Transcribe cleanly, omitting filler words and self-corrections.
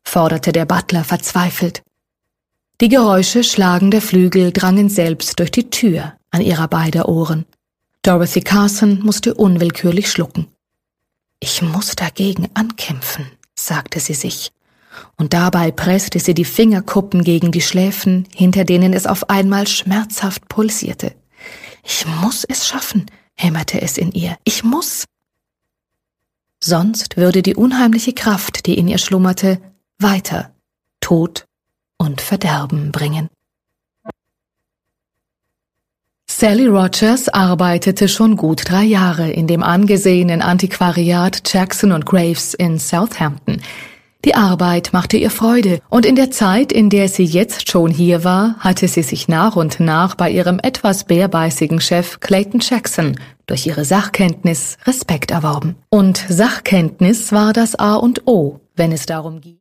forderte der Butler verzweifelt. Die Geräusche schlagender Flügel drangen selbst durch die Tür an ihrer beider Ohren. Dorothy Carson musste unwillkürlich schlucken. »Ich muss dagegen ankämpfen«, sagte sie sich, und dabei presste sie die Fingerkuppen gegen die Schläfen, hinter denen es auf einmal schmerzhaft pulsierte. »Ich muss es schaffen«, hämmerte es in ihr. »Ich muss!« Sonst würde die unheimliche Kraft, die in ihr schlummerte, weiter Tod und Verderben bringen. Sally Rogers arbeitete schon gut 3 Jahre in dem angesehenen Antiquariat Jackson & Graves in Southampton. Die Arbeit machte ihr Freude, und in der Zeit, in der sie jetzt schon hier war, hatte sie sich nach und nach bei ihrem etwas bärbeißigen Chef Clayton Jackson durch ihre Sachkenntnis Respekt erworben. Und Sachkenntnis war das A und O, wenn es darum ging.